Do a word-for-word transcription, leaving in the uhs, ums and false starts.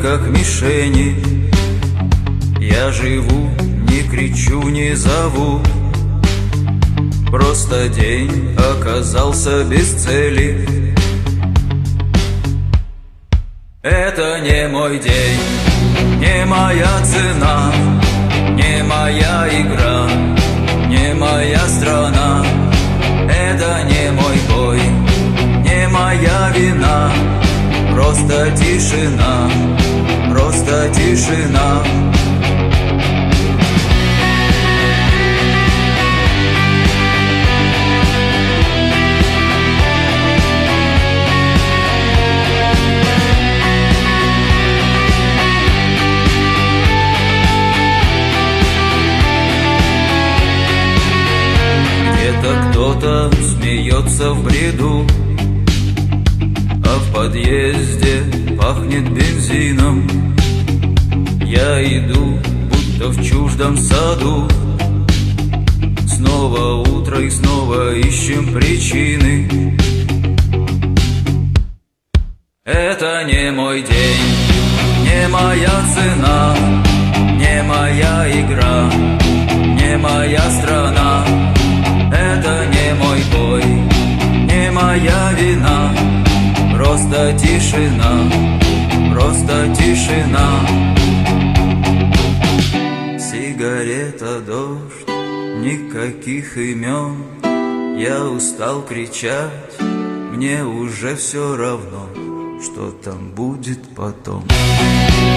как мишени. Я живу, не кричу, не зову, просто день оказался без цели. Это не мой день, не моя цена, не моя игра, не моя страна. Это не мой бой, не моя вина, просто тишина, просто тишина. Кто-то смеется в бреду, а в подъезде пахнет бензином. Я иду, будто в чуждом саду. Снова утро и снова ищем причины. Это не мой день, не моя цена, не моя игра, не моя страна. Это не мой бой, не моя вина, просто тишина, просто тишина. Сигарета, дождь, никаких имен. Я устал кричать, мне уже все равно, что там будет потом.